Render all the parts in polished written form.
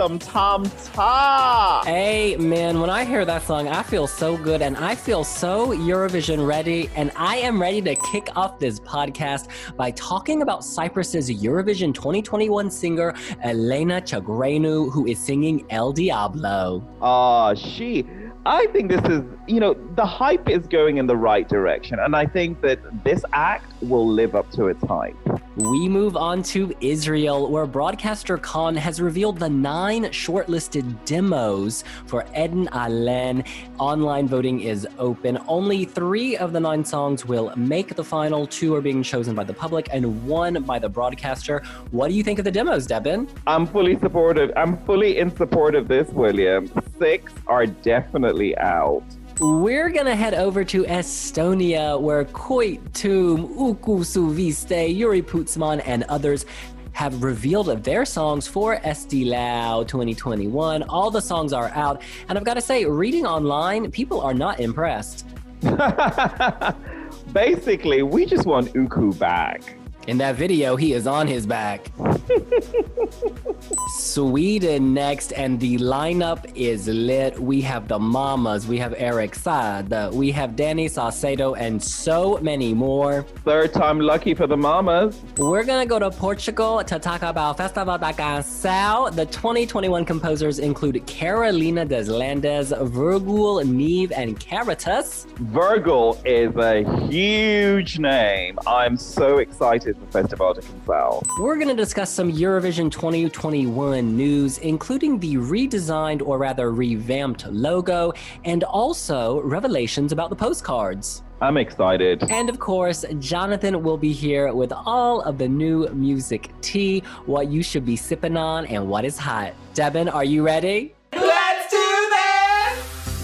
some Tom Tom. Hey, man, when I hear that song, I feel so good and I feel so Eurovision ready. And I am ready to kick off this podcast by talking about Cyprus's Eurovision 2021 singer, Elena Chagreanu, who is singing El Diablo. I think this is, the hype is going in the right direction. And I think that this act will live up to its hype. We move on to Israel, where broadcaster Khan has revealed the 9 shortlisted demos for Eden Alen. Online voting is open. Only 3 of the 9 songs will make the final. 2 are being chosen by the public and 1 by the broadcaster. What do you think of the demos, Debin? I'm fully in support of this, William. 6 are definitely out. We're gonna head over to Estonia, where Koitum, Uku Suviste, Yuri Putzman, and others have revealed their songs for Estilau 2021. All the songs are out, and I've got to say, reading online, people are not impressed. Basically, we just want Uku back. In that video, he is on his back. Sweden next, and the lineup is lit. We have the Mamas, we have Eric Saade, we have Danny Saucedo, and so many more. Third time lucky for the Mamas. We're gonna go to Portugal to talk about Festival da Canção. The 2021 composers include Carolina Deslandes, Virgul, Neve, and Caritas. Virgul is a huge name. I'm so excited for Festival da Canção. We're gonna discuss some Eurovision 2021 news, including the redesigned, or rather revamped logo, and also revelations about the postcards. I'm excited. And of course, Jonathan will be here with all of the new music tea, what you should be sipping on, and what is hot. Debin, are you ready? Let's do this!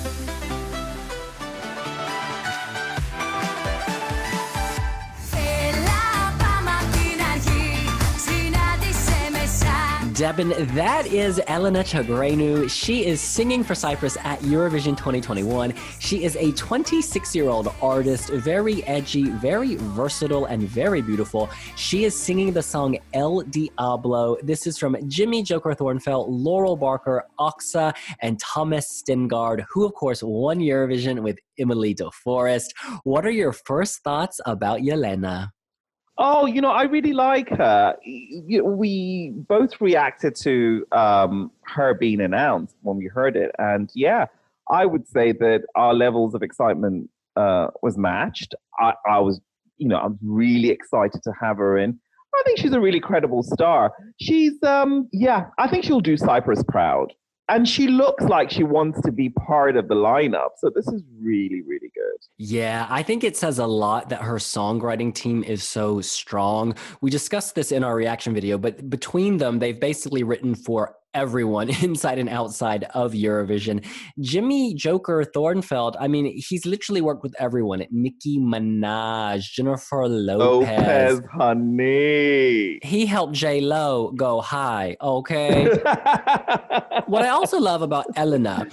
Debin, that is Elena Chagreanu. She is singing for Cyprus at Eurovision 2021. She is a 26-year-old artist, very edgy, very versatile, and very beautiful. She is singing the song El Diablo. This is from Jimmy Joker Thornfeld, Laurel Barker, Oxa, and Thomas Stengard, who of course won Eurovision with Emily de Forest. What are your first thoughts about Yelena? Oh, I really like her. We both reacted to her being announced when we heard it. And yeah, I would say that our levels of excitement was matched. I was really excited to have her in. I think she's a really credible star. She's, I think she'll do Cyprus proud. And she looks like she wants to be part of the lineup. So this is really, really good. Yeah, I think it says a lot that her songwriting team is so strong. We discussed this in our reaction video, but between them, they've basically written for everyone inside and outside of Eurovision. Jimmy Joker Thornfeld, I mean, he's literally worked with everyone. Nicki Minaj, Jennifer Lopez. Honey. He helped J-Lo go high, okay? What I also love about Elena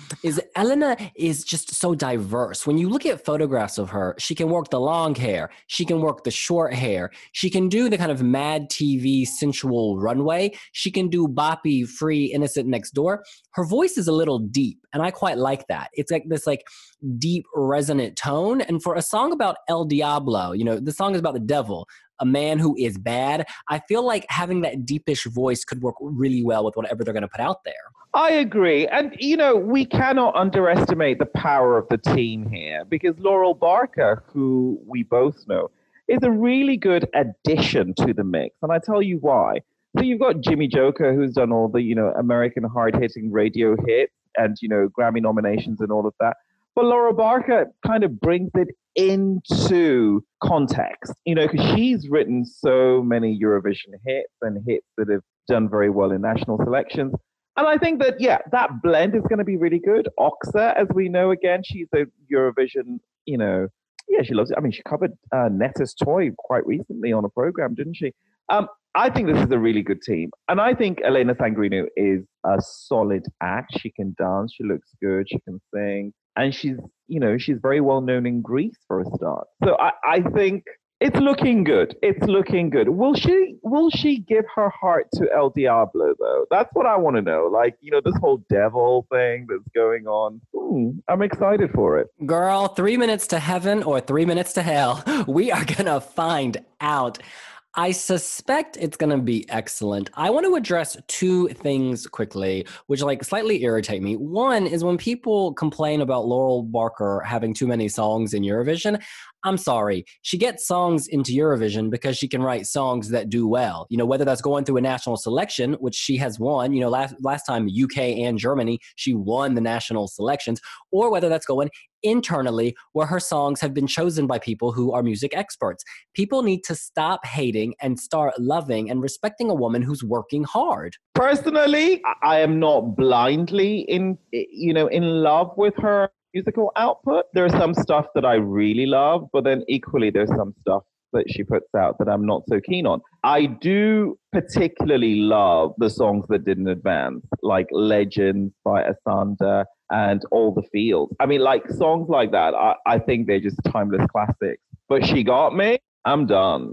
is just so diverse. When you look at photographs of her, she can work the long hair. She can work the short hair. She can do the kind of Mad TV sensual runway. She can do boppy, free, innocent next door. Her voice is a little deep, and I quite like that. It's like this deep resonant tone. And for a song about El Diablo, the song is about the devil, a man who is bad. I feel like having that deepish voice could work really well with whatever they're going to put out there. I agree. And, we cannot underestimate the power of the team here, because Laurel Barker, who we both know, is a really good addition to the mix. And I tell you why. So you've got Jimmy Joker, who's done all the, American hard-hitting radio hits and, Grammy nominations and all of that. But Laura Barker kind of brings it into context, because she's written so many Eurovision hits and hits that have done very well in national selections. And I think that, that blend is going to be really good. Oxa, as we know, again, she's a Eurovision, she loves it. I mean, she covered Netta's Toy quite recently on a program, didn't she? I think this is a really good team. And I think Elena Chagreanu is a solid act. She can dance. She looks good. She can sing. And she's very well known in Greece for a start. So I think It's looking good. It's looking good. Will she give her heart to El Diablo though? That's what I want to know. Like, this whole devil thing that's going on. I'm excited for it. Girl, 3 minutes to heaven or 3 minutes to hell. We are gonna find out. I suspect it's going to be excellent. I want to address two things quickly, which slightly irritate me. One is when people complain about Laurel Barker having too many songs in Eurovision. I'm sorry. She gets songs into Eurovision because she can write songs that do well. Whether that's going through a national selection, which she has won, last time UK and Germany, she won the national selections, or whether that's going internally where her songs have been chosen by people who are music experts. People need to stop hating and start loving and respecting a woman who's working hard. Personally, I am not blindly in love with her musical output. There's some stuff that I really love, but then equally there's some stuff that she puts out that I'm not so keen on. I do particularly love the songs that didn't advance, like Legends by Asanda and All the Fields. I mean, songs like that, I think they're just timeless classics. But She Got Me, I'm done.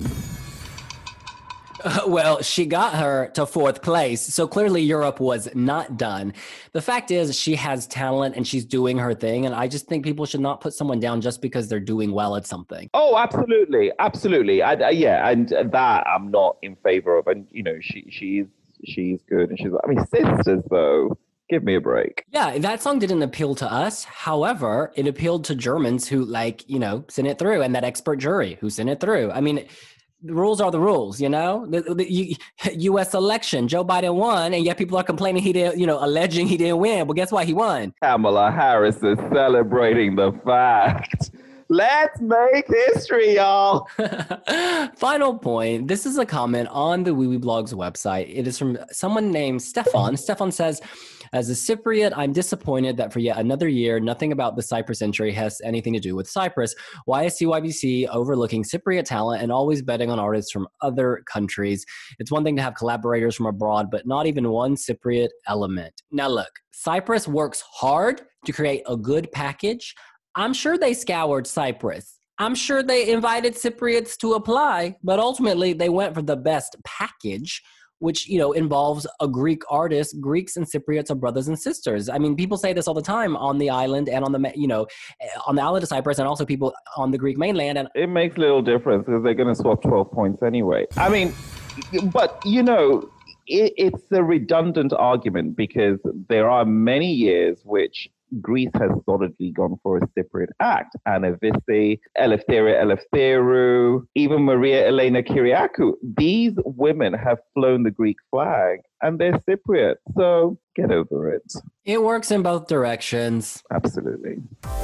Well, she got her to fourth place, so clearly Europe was not done. The fact is she has talent and she's doing her thing, and I just think people should not put someone down just because they're doing well at something. Oh, absolutely. Absolutely. And that I'm not in favor of. And, she's good. And Sisters, though. Give me a break. Yeah, that song didn't appeal to us. However, it appealed to Germans who sent it through, and that expert jury who sent it through. I mean, the rules are the rules, The U.S. election, Joe Biden won, and yet people are complaining he didn't, alleging he didn't win. But guess what? He won. Kamala Harris is celebrating the fact. Let's make history, y'all. Final point. This is a comment on the WeWeBlogs website. It is from someone named Stefan. Stefan says, as a Cypriot, I'm disappointed that for yet another year, nothing about the Cyprus entry has anything to do with Cyprus. Why is CYBC overlooking Cypriot talent and always betting on artists from other countries? It's one thing to have collaborators from abroad, but not even one Cypriot element. Now look, Cyprus works hard to create a good package. I'm sure they scoured Cyprus. I'm sure they invited Cypriots to apply, but ultimately they went for the best package, which, involves a Greek artist. Greeks and Cypriots are brothers and sisters. I mean, people say this all the time on the island and on the island of Cyprus, and also people on the Greek mainland. And it makes little difference because they're going to swap 12 points anyway. I mean, but, it's a redundant argument because there are many years which Greece has solidly gone for a Cypriot act. Anna Vissi, Eleftheria Eleftheru, even Maria Elena Kyriakou. These women have flown the Greek flag and they're Cypriot. So get over it. It works in both directions. Absolutely.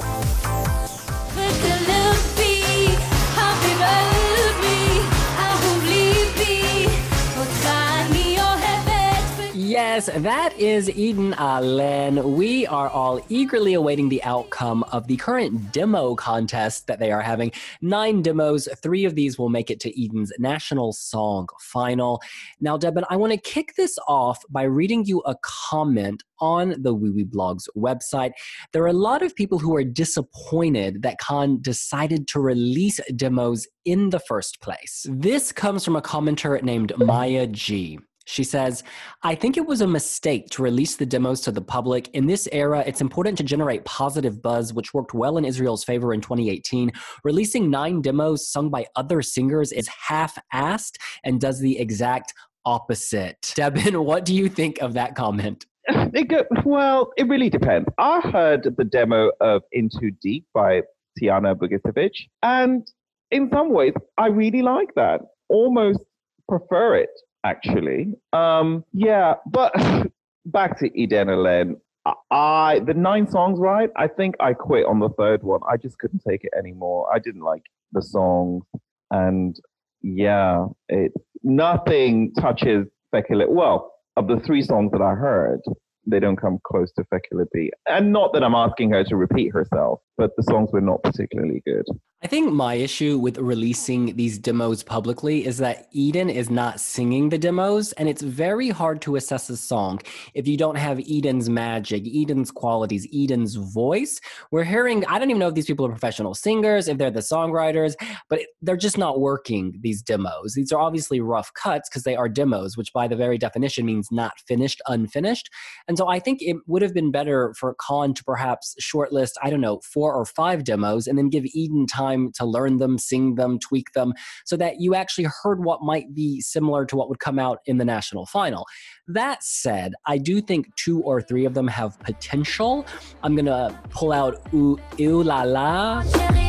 Yes, that is Eden Allen. We are all eagerly awaiting the outcome of the current demo contest that they are having. 9 demos, 3 of these will make it to Eden's National Song Final. Now, Debin, I want to kick this off by reading you a comment on the WeWeBlogs website. There are a lot of people who are disappointed that Cannes decided to release demos in the first place. This comes from a commenter named Maya G. She says, I think it was a mistake to release the demos to the public. In this era, it's important to generate positive buzz, which worked well in Israel's favor in 2018. Releasing 9 demos sung by other singers is half-assed and does the exact opposite. Debin, what do you think of that comment? Well, it really depends. I heard the demo of Into Deep by Tiana Bogicevic, and in some ways, I really like that. Almost prefer it. Actually, but back to Eden Allen. The 9 songs, right? I think I quit on the 3rd one. I just couldn't take it anymore. I didn't like the songs, and nothing touches Fekele. Well, of the 3 songs that I heard, they don't come close to Fekele B. And not that I'm asking her to repeat herself, but the songs were not particularly good. I think my issue with releasing these demos publicly is that Eden is not singing the demos, and it's very hard to assess a song if you don't have Eden's magic, Eden's qualities, Eden's voice. We're hearing, I don't even know if these people are professional singers, if they're the songwriters, but they're just not working, these demos. These are obviously rough cuts because they are demos, which by the very definition means not finished, unfinished. And so I think it would have been better for Khan to perhaps shortlist, 4 or 5 demos and then give Eden time to learn them, sing them, tweak them, so that you actually heard what might be similar to what would come out in the national final. That said, I do think 2 or 3 of them have potential. I'm going to pull out Ooh La La.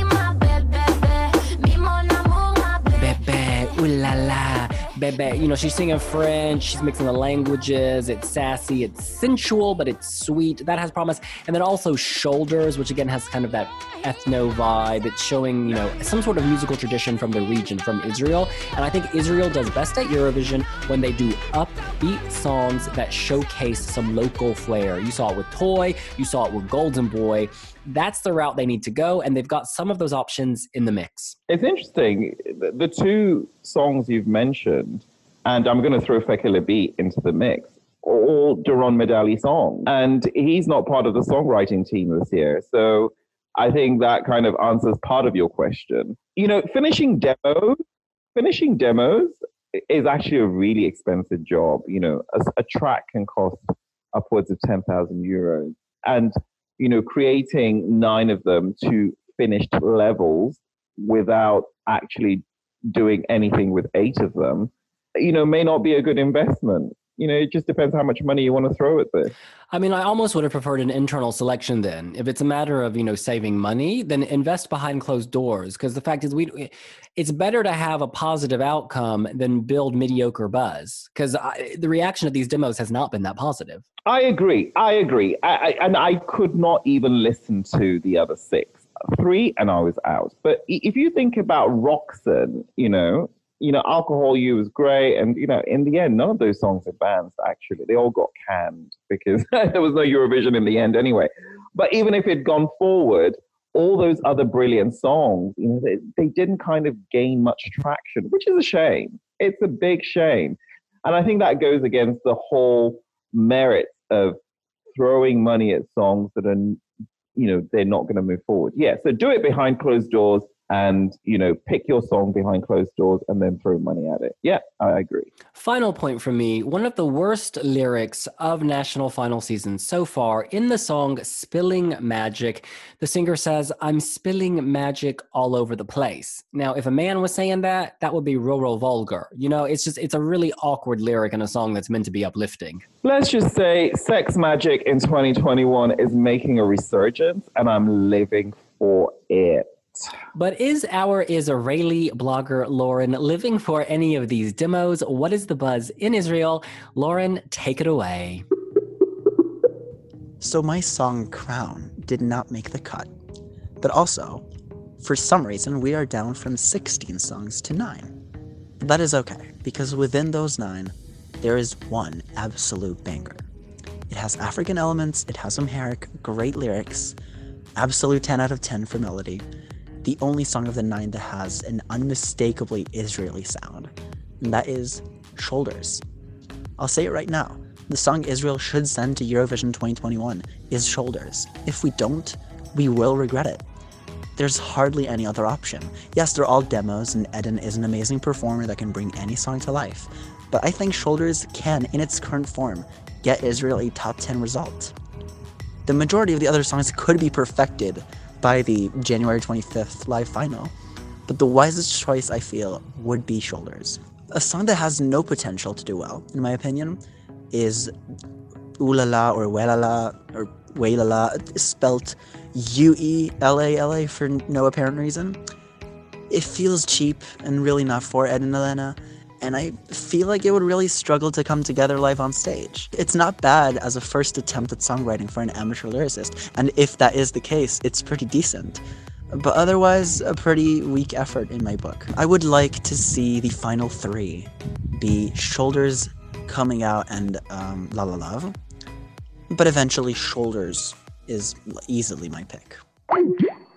Bebe, ooh la la, bebe. You know, she's singing French, she's mixing the languages, it's sassy, it's sensual, but it's sweet. That has promise. And then also Shoulders, which again has kind of that ethno vibe. It's showing, some sort of musical tradition from the region, from Israel. And I think Israel does best at Eurovision when they do upbeat songs that showcase some local flair. You saw it with Toy, you saw it with Golden Boy. That's the route they need to go, and they've got some of those options in the mix. It's interesting. The 2 songs you've mentioned, and I'm going to throw Fekele Beat into the mix, all Doron Medali songs. And he's not part of the songwriting team this year. So I think that kind of answers part of your question. Finishing demos is actually a really expensive job. A track can cost upwards of 10,000 euros. And creating 9 of them to finished levels without actually doing anything with 8 of them, may not be a good investment. It just depends how much money you want to throw at this. I mean, I almost would have preferred an internal selection then. If it's a matter of, saving money, then invest behind closed doors. Because the fact is, it's better to have a positive outcome than build mediocre buzz. Because the reaction to these demos has not been that positive. I agree. And I could not even listen to the other 6. 3 and I was out. But if you think about Roxanne, Alcohol You was great. And, in the end, none of those songs advanced, actually. They all got canned because there was no Eurovision in the end anyway. But even if it'd gone forward, all those other brilliant songs, they didn't kind of gain much traction, which is a shame. It's a big shame. And I think that goes against the whole merit of throwing money at songs that are, they're not going to move forward. Yeah, so do it behind closed doors and, pick your song behind closed doors and then throw money at it. Yeah, I agree. Final point from me. One of the worst lyrics of national final season so far in the song Spilling Magic, the singer says, "I'm spilling magic all over the place." Now, if a man was saying that would be real vulgar. It's a really awkward lyric in a song that's meant to be uplifting. Let's just say sex magic in 2021 is making a resurgence and I'm living for it. But is our Israeli blogger Lauren living for any of these demos? What is the buzz in Israel? Lauren, take it away. So my song Crown did not make the cut. But also, for some reason, we are down from 16 songs to 9. That is okay, because within those 9, there is one absolute banger. It has African elements, it has Amharic, great lyrics, absolute 10 out of 10 for melody. The only song of the 9 that has an unmistakably Israeli sound, and that is Shoulders. I'll say it right now. The song Israel should send to Eurovision 2021 is Shoulders. If we don't, we will regret it. There's hardly any other option. Yes, they're all demos, and Eden is an amazing performer that can bring any song to life, but I think Shoulders can, in its current form, get Israel a top 10 result. The majority of the other songs could be perfected by the January 25th live final, but the wisest choice, I feel, would be Shoulders. A song that has no potential to do well, in my opinion, is Ooh La La or Welala or Waylala, spelt U-E-L-A-L-A for no apparent reason. It feels cheap and really not for Ed and Elena, and I feel like it would really struggle to come together live on stage. It's not bad as a first attempt at songwriting for an amateur lyricist, and if that is the case, it's pretty decent. But otherwise, a pretty weak effort in my book. I would like to see the final 3 be Shoulders, Coming Out, and La La Love. But eventually, Shoulders is easily my pick.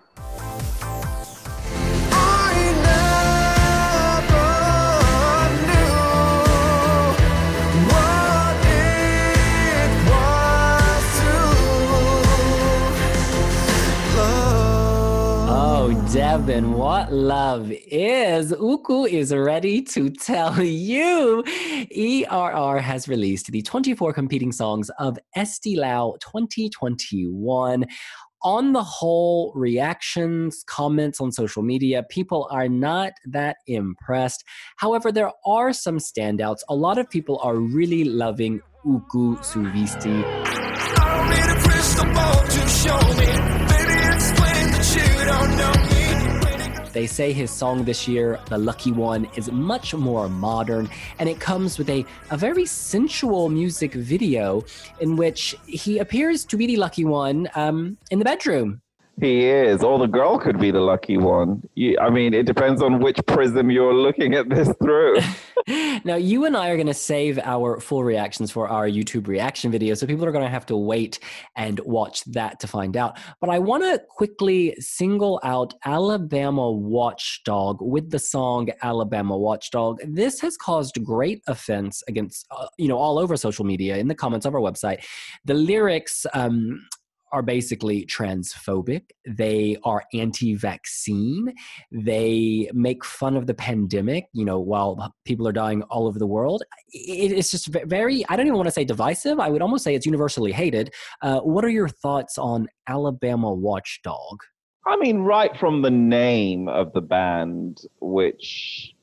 Oh, Devin, what love is. Uku is ready to tell you. ERR has released the 24 competing songs of Estilao 2021. On the whole, reactions, comments on social media, people are not that impressed. However, there are some standouts. A lot of people are really loving Uku Suvisti. I don't need a crystal ball to show me. Baby, explain that you don't know me. They say his song this year, The Lucky One, is much more modern, and it comes with a very sensual music video in which he appears to be the lucky one in the bedroom. He is, or the girl could be the lucky one. I mean, it depends on which prism you're looking at this through. Now, you and I are going to save our full reactions for our YouTube reaction video, so people are going to have to wait and watch that to find out. But I want to quickly single out Alabama Watchdog with the song Alabama Watchdog. This has caused great offense against, all over social media, in the comments of our website. The lyrics are basically transphobic. They are anti-vaccine. They make fun of the pandemic, while people are dying all over the world. It's just very, I don't even want to say divisive. I would almost say it's universally hated. What are your thoughts on Alabama Watchdog? I mean, right from the name of the band, which,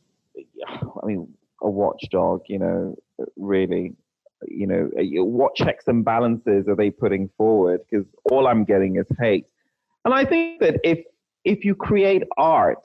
a watchdog, really... what checks and balances are they putting forward? Because all I'm getting is hate. And I think that if you create art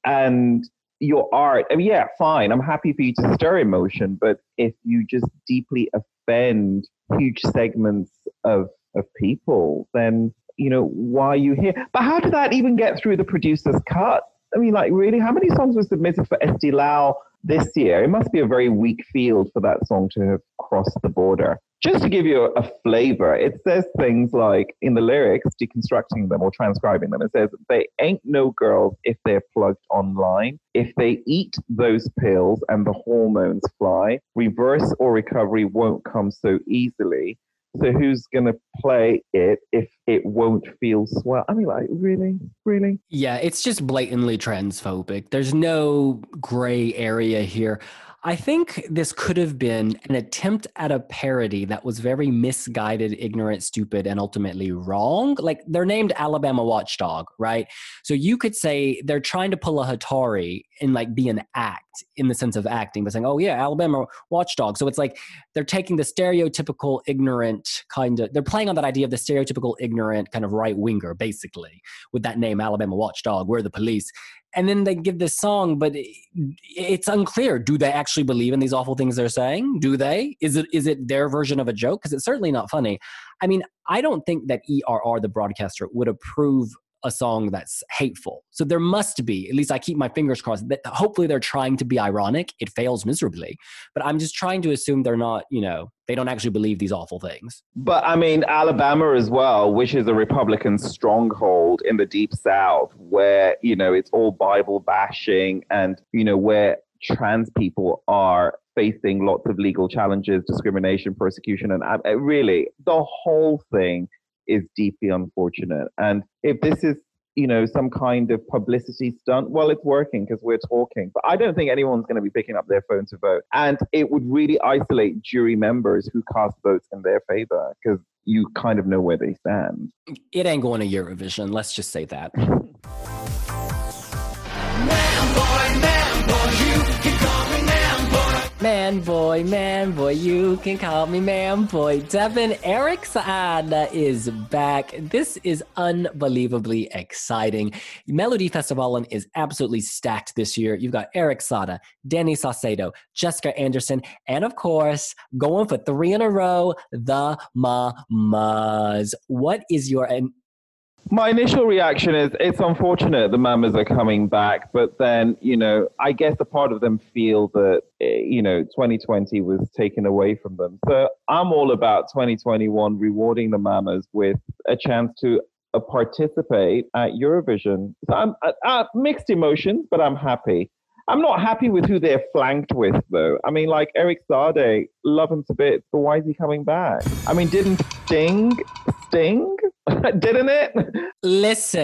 and your art, fine, I'm happy for you to stir emotion, but if you just deeply offend huge segments of people, then, why are you here? But how did that even get through the producer's cut? I mean, really, how many songs were submitted for Estilao this year? It must be a very weak field for that song to have crossed the border. Just to give you a flavor, it says things like, in the lyrics, deconstructing them or transcribing them, it says, they ain't no girls if they're plugged online. If they eat those pills and the hormones fly, reverse or recovery won't come so easily. So who's going to play it if it won't feel swell? I mean, really? Really? Yeah, it's just blatantly transphobic. There's no gray area here. I think this could have been an attempt at a parody that was very misguided, ignorant, stupid, and ultimately wrong. Like, they're named Alabama Watchdog, right? So you could say they're trying to pull a Hattori and be an act in the sense of acting, but saying, oh yeah, Alabama Watchdog. So it's like they're taking the stereotypical ignorant they're playing on that idea of the stereotypical ignorant kind of right-winger, basically, with that name, Alabama Watchdog, we're the police. And then they give this song, but it's unclear. Do they actually believe in these awful things they're saying? Do they? Is it their version of a joke? Because it's certainly not funny. I mean, I don't think that ERR, the broadcaster, would approve a song that's hateful. So there must be, at least I keep my fingers crossed, that hopefully they're trying to be ironic. It fails miserably. But I'm just trying to assume they're not, they don't actually believe these awful things. But I mean, Alabama as well, which is a Republican stronghold in the Deep South, where, it's all Bible bashing and, where trans people are facing lots of legal challenges, discrimination, persecution, and really the whole thing is deeply unfortunate. And if this is, some kind of publicity stunt, well, it's working because we're talking. But I don't think anyone's going to be picking up their phone to vote. And it would really isolate jury members who cast votes in their favor because you kind of know where they stand. It ain't going to Eurovision. Let's just say that. Man boy, you can call me man boy. Devin, Eric Saada is back. This is unbelievably exciting. Melodifestivalen is absolutely stacked this year. You've got Eric Saada, Danny Saucedo, Jessica Anderson, and of course, going for 3 in a row, the Mamas. What is your... My initial reaction is it's unfortunate the Mamas are coming back, but then, I guess a part of them feel that, 2020 was taken away from them. So I'm all about 2021 rewarding the Mamas with a chance to participate at Eurovision. So I'm mixed emotions, but I'm happy. I'm not happy with who they're flanked with, though. I mean, like Eric Sade, love him to bits, but why is he coming back? I mean, didn't Sting? Didn't it? Listen,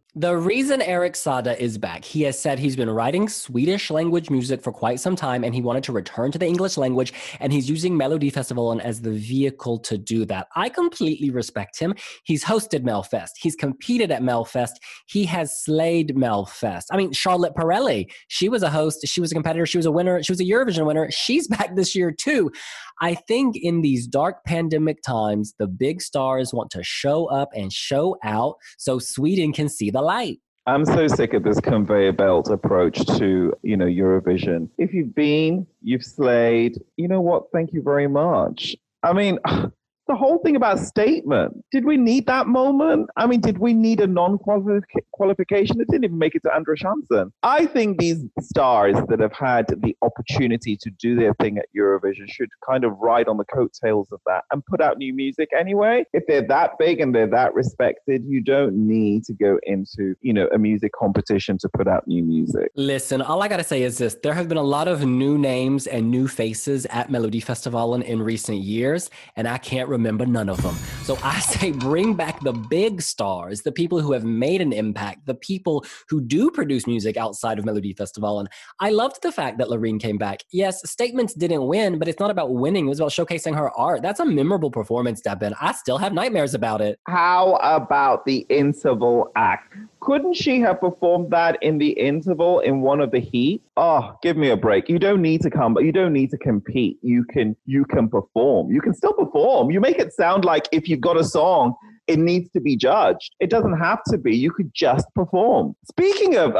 The reason Eric Saade is back, he has said he's been writing Swedish language music for quite some time and he wanted to return to the English language, and he's using Melodifestivalen as the vehicle to do that. I completely respect him. He's hosted Melfest. He's competed at Melfest. He has slayed Melfest. I mean, Charlotte Perrelli, she was a host. She was a competitor. She was a winner. She was a Eurovision winner. She's back this year too. I think in these dark pandemic times, the big stars want to show up and show out so Sweden can see the light. I'm so sick of this conveyor belt approach to, Eurovision. If you've been, you've slayed, you know what? Thank you very much. I mean, the whole thing about statement, did we need that moment? I mean, did we need a non-qualification? It didn't even make it to Andreas Jansen. I think these stars that have had the opportunity to do their thing at Eurovision should kind of ride on the coattails of that and put out new music anyway. If they're that big and they're that respected, you don't need to go into, a music competition to put out new music. Listen, all I got to say is this. There have been a lot of new names and new faces at Melodifestivalen in recent years, and I can't remember none of them. So I say bring back the big stars, the people who have made an impact, the people who do produce music outside of Melodifestivalen. I loved the fact that Loreen came back. Yes, Statements didn't win, but it's not about winning. It was about showcasing her art. That's a memorable performance, Devin. I still have nightmares about it. How about the interval act? Couldn't she have performed that in the interval in one of the heats? Oh, give me a break. You don't need to come, but you don't need to compete. You can perform. You can still perform. You make it sound like if you've got a song, it needs to be judged. It doesn't have to be. You could just perform. Speaking of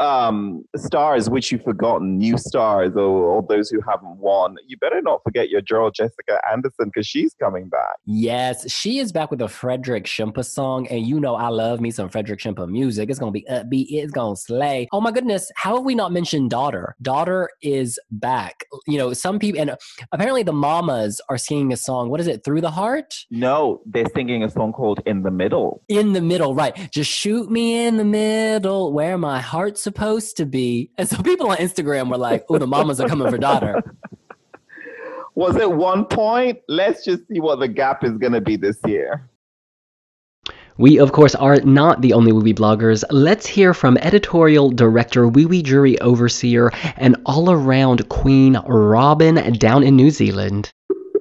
stars, which you've forgotten, new stars, or those who haven't won, you better not forget your girl, Jessica Anderson, because she's coming back. Yes, she is back with a Fredrik Schimpa song, and I love me some Fredrik Schimpa music. It's going to be upbeat. It's going to slay. Oh my goodness, how have we not mentioned Daughter? Daughter is back. Some people, and apparently the Mamas are singing a song. What is it, Through the Heart? No, they're singing a song called In the Middle. In the middle, right. Just shoot me in the middle where my heart's supposed to be. And so people on Instagram were like, oh, the Mamas are coming for Daughter. Was it 1 point? Let's just see what the gap is going to be this year. We, of course, are not the only Wiwi bloggers. Let's hear from editorial director, Wiwi jury overseer, and all-around queen, Robin, down in New Zealand.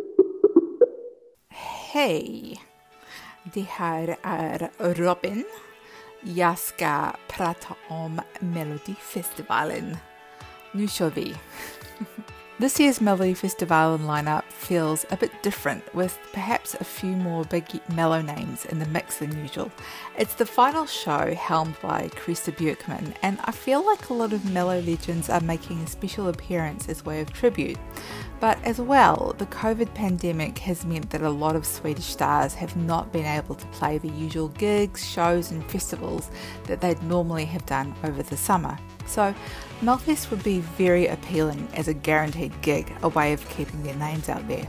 Hej! Det här är Robin. Jag ska prata om Melodifestivalen. Nu kör vi! This year's Melodifestivalen lineup feels a bit different, with perhaps a few more big mellow names in the mix than usual. It's the final show helmed by Krista Björkman, and I feel like a lot of mellow legends are making a special appearance as way of tribute. But as well, the COVID pandemic has meant that a lot of Swedish stars have not been able to play the usual gigs, shows and festivals that they'd normally have done over the summer. So Melfest would be very appealing as a guaranteed gig, a way of keeping their names out there.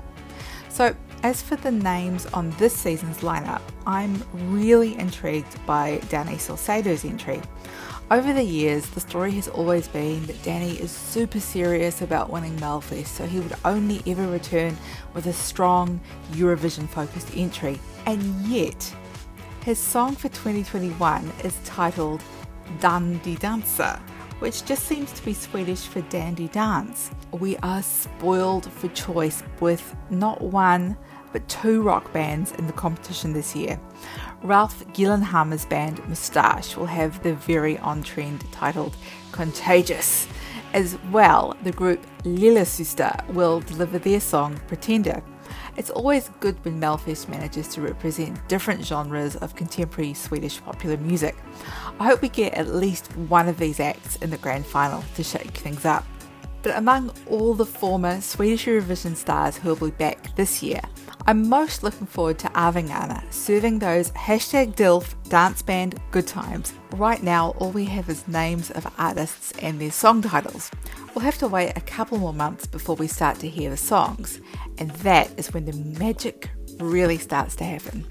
So as for the names on this season's lineup, I'm really intrigued by Danny Saucedo's entry. Over the years, the story has always been that Danny is super serious about winning Melfest, so he would only ever return with a strong Eurovision-focused entry. And yet, his song for 2021 is titled Dandy Dancer, which just seems to be Swedish for dandy dance. We are spoiled for choice with not one, but two rock bands in the competition this year. Ralph Gyllenhaamer's band Moustache will have the very on-trend titled Contagious. As well, the group Lilla Syster will deliver their song Pretender. It's always good when Melfest manages to represent different genres of contemporary Swedish popular music. I hope we get at least one of these acts in the grand final to shake things up. But among all the former Swedish Eurovision stars who will be back this year, I'm most looking forward to Arvingarna serving those #DILF dance band good times. Right now, all we have is names of artists and their song titles. We'll have to wait a couple more months before we start to hear the songs, and that is when the magic really starts to happen.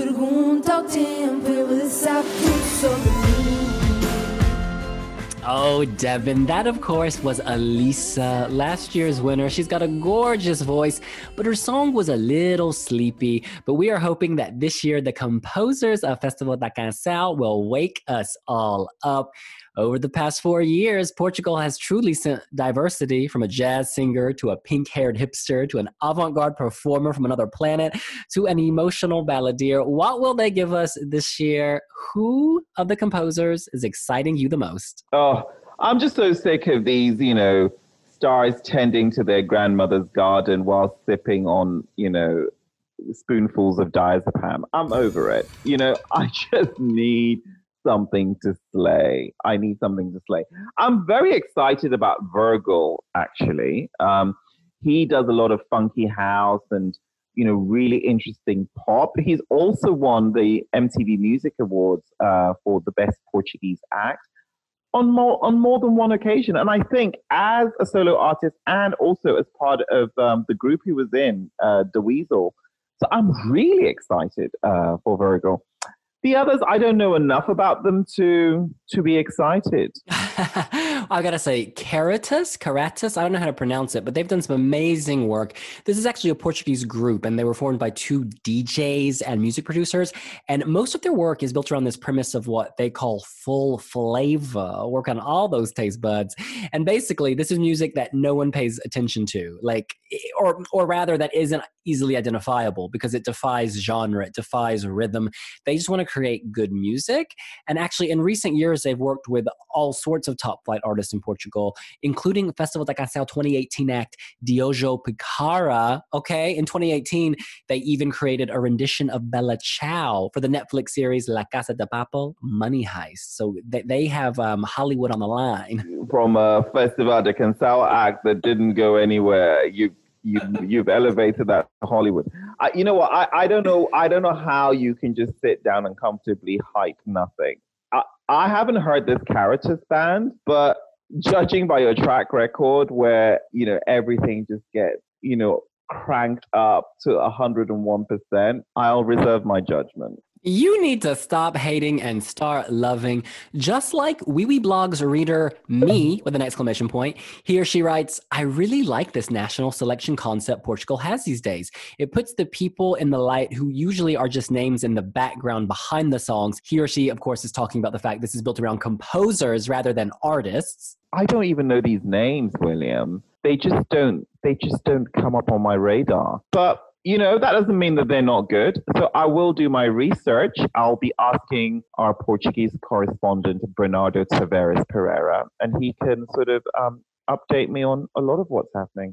Oh, Oh, Devin, that of course was Elisa, last year's winner. She's got a gorgeous voice, but her song was a little sleepy. But we are hoping that this year the composers of Festival da Canção will wake us all up. Over the past 4 years, Portugal has truly sent diversity from a jazz singer to a pink-haired hipster to an avant-garde performer from another planet to an emotional balladeer. What will they give us this year? Who of the composers is exciting you the most? Oh, I'm just so sick of these, stars tending to their grandmother's garden while sipping on, spoonfuls of diazepam. I'm over it. I just need something to slay. I need something to slay. I'm very excited about Virgil, actually. He does a lot of funky house and, really interesting pop. He's also won the MTV Music Awards for the Best Portuguese Act on more than one occasion. And I think as a solo artist and also as part of the group he was in, The Weasel. So I'm really excited for Virgil. The others, I don't know enough about them to be excited. I gotta say, Caratus, I don't know how to pronounce it, but they've done some amazing work. This is actually a Portuguese group, and they were formed by 2 DJs and music producers. And most of their work is built around this premise of what they call full flavor, work on all those taste buds. And basically, this is music that no one pays attention to, or rather, that isn't easily identifiable because it defies genre, it defies rhythm. They just want to create good music. And actually, in recent years, they've worked with all sorts of top flight artists in Portugal, including Festival da Canção 2018 act Diogo Pissarra. Okay, in 2018, they even created a rendition of Bella Ciao for the Netflix series La Casa de Papel, Money Heist. So they have Hollywood on the line. From a Festival da Canção act that didn't go anywhere, you've elevated that to Hollywood. You know what? I don't know how you can just sit down and comfortably hype nothing. I haven't heard this Caratus band, but judging by your track record, where everything just gets cranked up to 101%, I'll reserve my judgment. You need to stop hating and start loving. Just like WeWeBlog's reader, me, with an exclamation point, he or she writes, I really like this national selection concept Portugal has these days. It puts the people in the light who usually are just names in the background behind the songs. He or she, of course, is talking about the fact this is built around composers rather than artists. I don't even know these names, William. They just don't come up on my radar. But that doesn't mean that they're not good. So I will do my research. I'll be asking our Portuguese correspondent, Bernardo Tavares Pereira, and he can sort of update me on a lot of what's happening.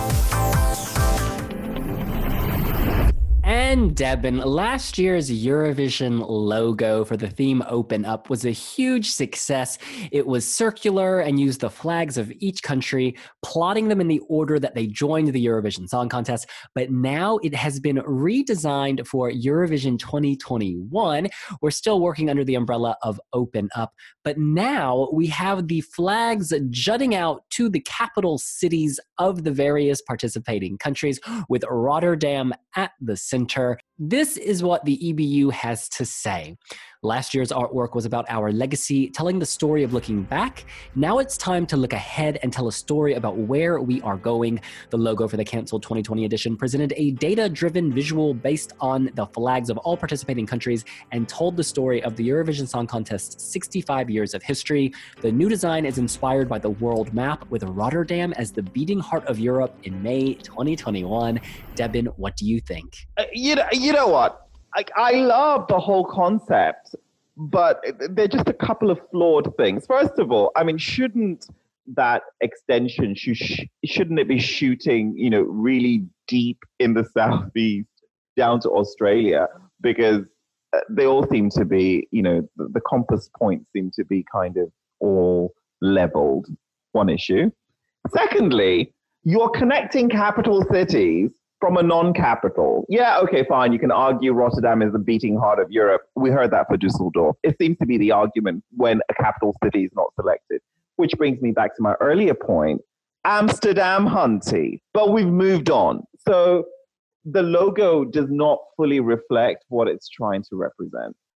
And Devin, last year's Eurovision logo for the theme Open Up was a huge success. It was circular and used the flags of each country, plotting them in the order that they joined the Eurovision Song Contest. But now it has been redesigned for Eurovision 2021. We're still working under the umbrella of Open Up. But now we have the flags jutting out to the capital cities of the various participating countries, with Rotterdam at the center. This is what the EBU has to say. Last year's artwork was about our legacy, telling the story of looking back. Now it's time to look ahead and tell a story about where we are going. The logo for the canceled 2020 edition presented a data-driven visual based on the flags of all participating countries and told the story of the Eurovision Song Contest's 65 years of history. The new design is inspired by the world map, with Rotterdam as the beating heart of Europe in May 2021. Devin, what do you think? You know what? I love the whole concept, but there are just a couple of flawed things. First of all, shouldn't that extension, shouldn't it be shooting, really deep in the southeast down to Australia? Because they all seem to be, the compass points seem to be kind of all leveled. One issue. Secondly, you're connecting capital cities from a non-capital. Yeah, okay, fine. You can argue Rotterdam is the beating heart of Europe. We heard that for Dusseldorf. It seems to be the argument when a capital city is not selected, which brings me back to my earlier point. Amsterdam, hunty. But we've moved on. So the logo does not fully reflect what it's trying to represent.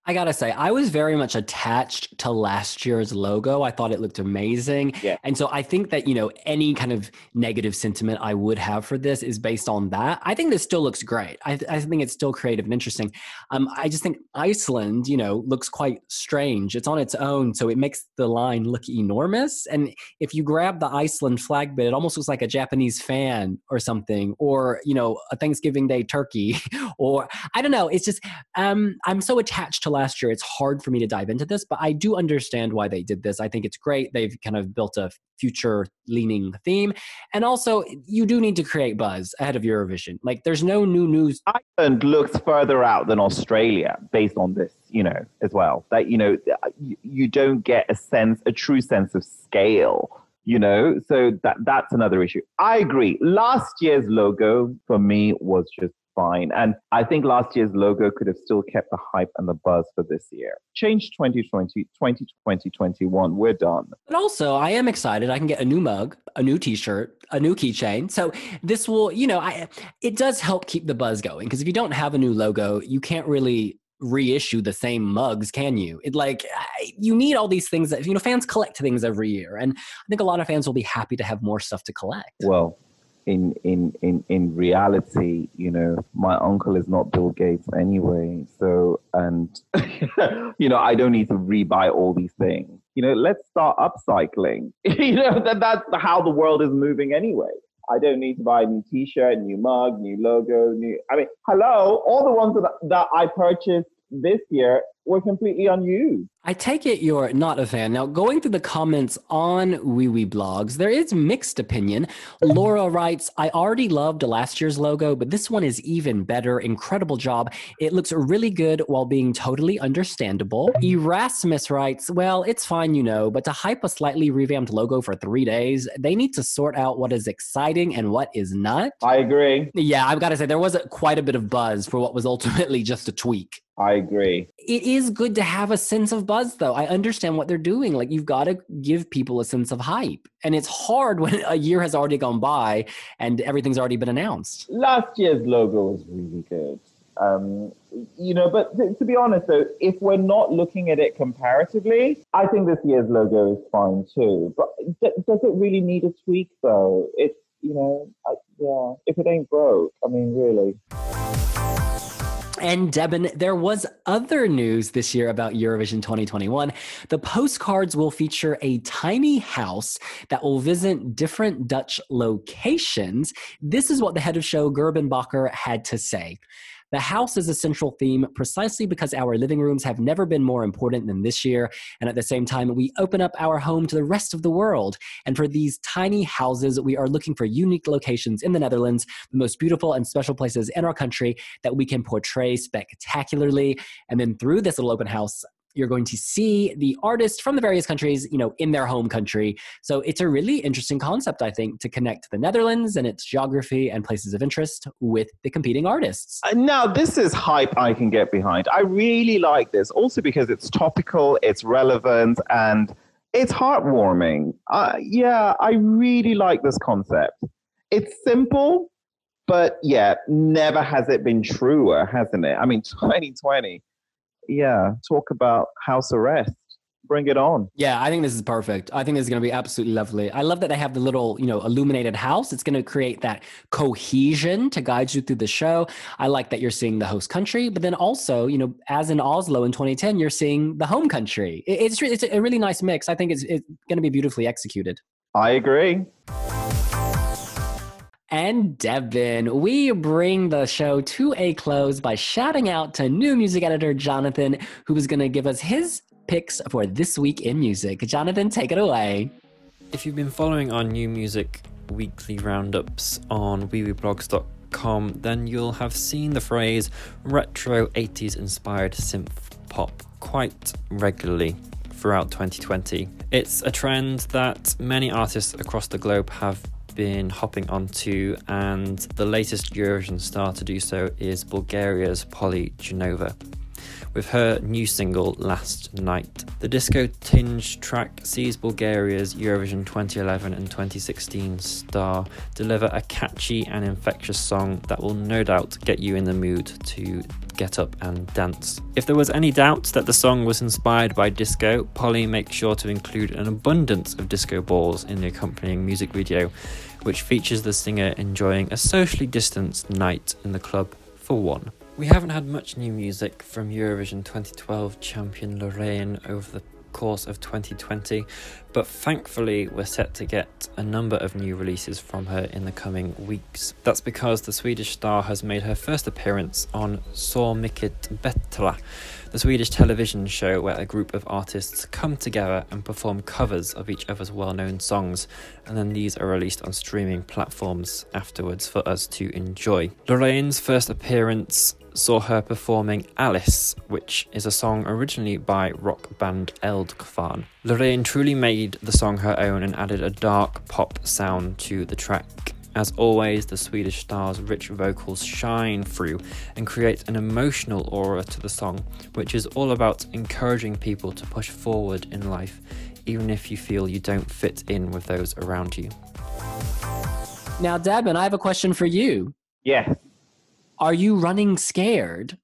I gotta say, I was very much attached to last year's logo. I thought it looked amazing. Yeah. And so I think that, any kind of negative sentiment I would have for this is based on that. I think this still looks great. I think it's still creative and interesting. I just think Iceland, looks quite strange. It's on its own, so it makes the line look enormous. And if you grab the Iceland flag bit, it almost looks like a Japanese fan or something, or, a Thanksgiving Day turkey, or I don't know. It's just, I'm so attached to last year, it's hard for me to dive into this, but I do understand why they did this. I think it's great. They've kind of built a future leaning theme. And also, you do need to create buzz ahead of Eurovision. Like, there's no new news. Ireland looks further out than Australia based on this, as well. That, you don't get a true sense of scale, so that's another issue. I agree. Last year's logo for me was just fine. And I think last year's logo could have still kept the hype and the buzz for this year. Change 2020, 2021. We're done. But also, I am excited. I can get a new mug, a new t-shirt, a new keychain. So this will, it does help keep the buzz going. Because if you don't have a new logo, you can't really reissue the same mugs, can you? You need all these things that, fans collect things every year. And I think a lot of fans will be happy to have more stuff to collect. Well, in reality, my uncle is not Bill Gates anyway. So, and, I don't need to rebuy all these things. Let's start upcycling. That's how the world is moving anyway. I don't need to buy a new t-shirt, new mug, new logo, hello, all the ones that I purchased this year were completely unused. I take it you're not a fan. Now, going through the comments on WeWeBlogs, there is mixed opinion. Laura writes, I already loved last year's logo, but this one is even better. Incredible job. It looks really good while being totally understandable. Erasmus writes, well, it's fine, but to hype a slightly revamped logo for 3 days, they need to sort out what is exciting and what is not. I agree. Yeah, I've got to say, there was quite a bit of buzz for what was ultimately just a tweak. I agree. It is good to have a sense of buzz, though. I understand what they're doing. Like, you've got to give people a sense of hype. And it's hard when a year has already gone by and everything's already been announced. Last year's logo was really good. But to be honest, though, if we're not looking at it comparatively, I think this year's logo is fine, too. But does it really need a tweak, though? It's, if it ain't broke, really. And Debin, there was other news this year about Eurovision 2021. The postcards will feature a tiny house that will visit different Dutch locations. This is what the head of show, Gerben Bakker, had to say. The house is a central theme precisely because our living rooms have never been more important than this year. And at the same time, we open up our home to the rest of the world. And for these tiny houses, we are looking for unique locations in the Netherlands, the most beautiful and special places in our country that we can portray spectacularly. And then through this little open house, you're going to see the artists from the various countries, in their home country. So it's a really interesting concept, I think, to connect the Netherlands and its geography and places of interest with the competing artists. Now, this is hype I can get behind. I really like this, also because it's topical, it's relevant, and it's heartwarming. I really like this concept. It's simple, but never has it been truer, hasn't it? 2020. Yeah, talk about house arrest. Bring it on. Yeah, I think this is perfect. I think this is going to be absolutely lovely. I love that they have the little, illuminated house. It's going to create that cohesion to guide you through the show. I like that you're seeing the host country, but then also, as in Oslo in 2010, you're seeing the home country. It's a really nice mix. I think it's going to be beautifully executed. I agree. And Debin, we bring the show to a close by shouting out to new music editor Jonathan, who is going to give us his picks for This Week in Music. Jonathan, take it away. If you've been following our new music weekly roundups on weweblogs.com, then you'll have seen the phrase retro 80s inspired synth pop quite regularly throughout 2020. It's a trend that many artists across the globe have been hopping onto, and the latest Eurovision star to do so is Bulgaria's Polly Genova. with her new single Last Night. The disco-tinged track sees Bulgaria's Eurovision 2011 and 2016 star deliver a catchy and infectious song that will no doubt get you in the mood to get up and dance. If there was any doubt that the song was inspired by disco, Polly makes sure to include an abundance of disco balls in the accompanying music video, which features the singer enjoying a socially distanced night in the club for one. We haven't had much new music from Eurovision 2012 champion Loreen over the course of 2020, but thankfully we're set to get a number of new releases from her in the coming weeks. That's because the Swedish star has made her first appearance on Så Mycket Bättre, the Swedish television show where a group of artists come together and perform covers of each other's well-known songs, and then these are released on streaming platforms afterwards for us to enjoy. Loreen's first appearance saw her performing Alice, which is a song originally by rock band Eldkvarn. Loreen truly made the song her own and added a dark pop sound to the track. As always, the Swedish star's rich vocals shine through and create an emotional aura to the song, which is all about encouraging people to push forward in life, even if you feel you don't fit in with those around you. Now, Devin, I have a question for you. Yes. Are you running scared?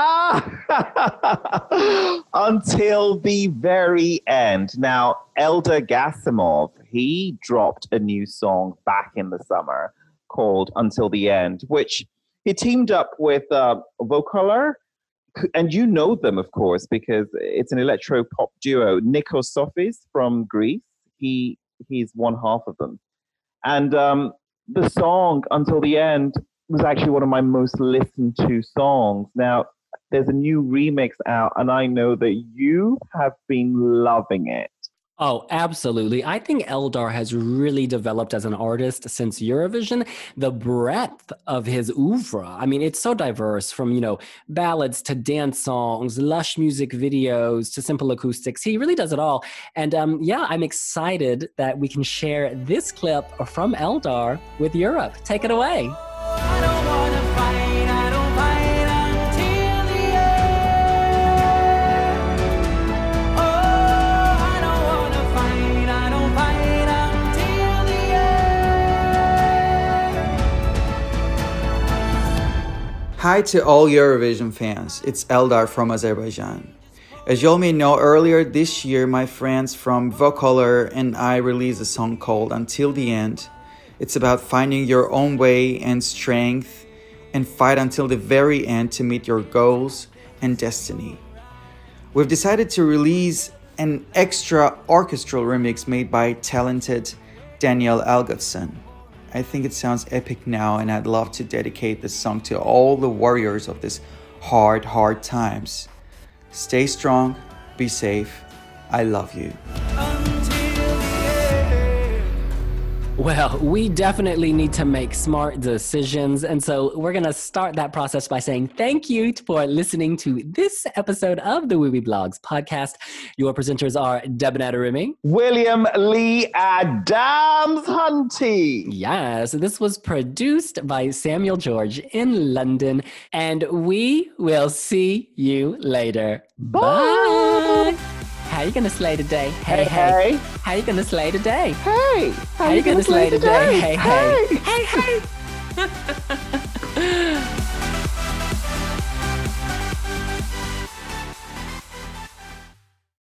Until the very end. Now, Eldar Gasimov, he dropped a new song back in the summer called Until the End, which he teamed up with Vocaler, and you know them, of course, because it's an electro-pop duo, Nikos Sofis from Greece. He's one half of them. And the song Until the End was actually one of my most listened to songs. Now, there's a new remix out, and I know that you have been loving it. Oh, absolutely. I think Eldar has really developed as an artist since Eurovision. The breadth of his oeuvre, I mean, it's so diverse from, ballads to dance songs, lush music videos to simple acoustics. He really does it all. And I'm excited that we can share this clip from Eldar with Europe. Take it away. I don't wanna fight, I don't fight until the end. Oh, I don't wanna fight, I don't fight until the end. Hi to all Eurovision fans, it's Eldar from Azerbaijan. As you all may know, earlier this year my friends from Vocaler and I released a song called Until the End. It's about finding your own way and strength and fight until the very end to meet your goals and destiny. We've decided to release an extra orchestral remix made by talented Daniel Algotsson. I think it sounds epic now, and I'd love to dedicate this song to all the warriors of these hard times. Stay strong, be safe, I love you. Well, we definitely need to make smart decisions. And so we're going to start that process by saying thank you for listening to this episode of the Wee Blogs podcast. Your presenters are Devin Adarimi, William Lee Adams Hunty. Yes, this was produced by Samuel George in London. And we will see you later. Bye. How you gonna slay today? Hey. How you gonna slay today? Hey. How you gonna slay today? Hey.